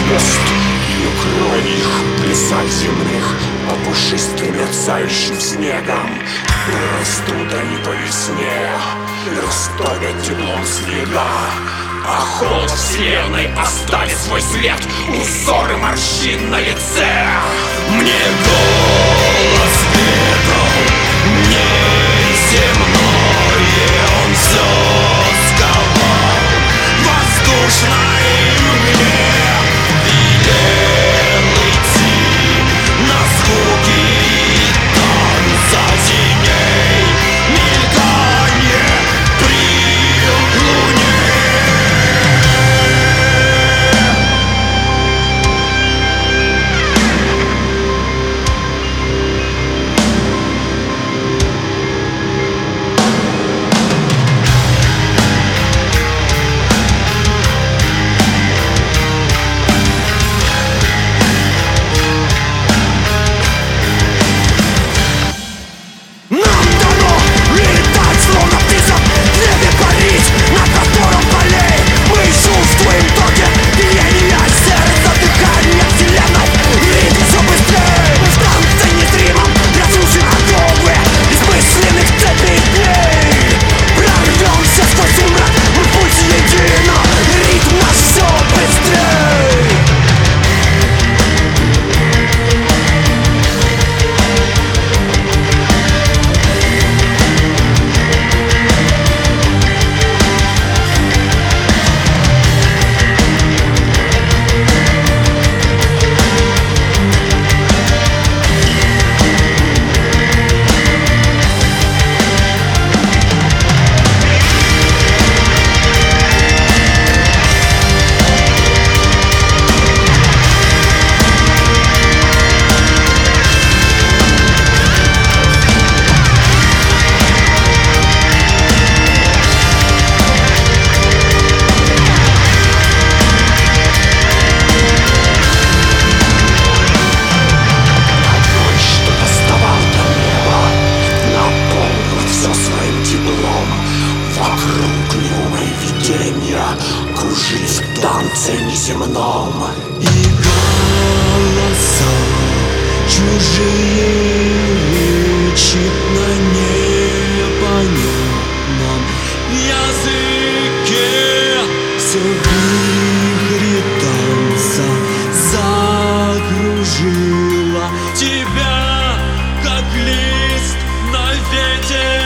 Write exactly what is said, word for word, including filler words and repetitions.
звезд и укрой их плясать земных по пушистым мерцающим снегам. Растут они по весне, растопят теплом снега, а холод вселенной оставит свой след, узоры морщин на лице. Мне голос передал неземное, он все сковал воздушной мгле. Велел идти на звуки танца теней, мельканье при луне. Вокруг него мои видения кружились в танце неземном. И голоса чужие речи на непонятном языке. Все в вихре танца закружило тебя, как лист на ветер.